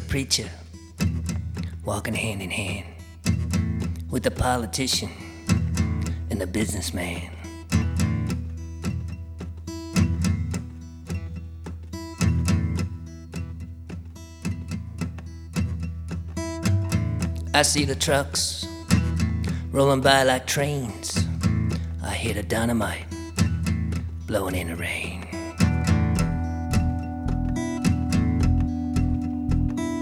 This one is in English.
preacher walking hand in hand with the politician and the businessman. I see the trucks rolling by like trains. I hear the dynamite blowing in the rain.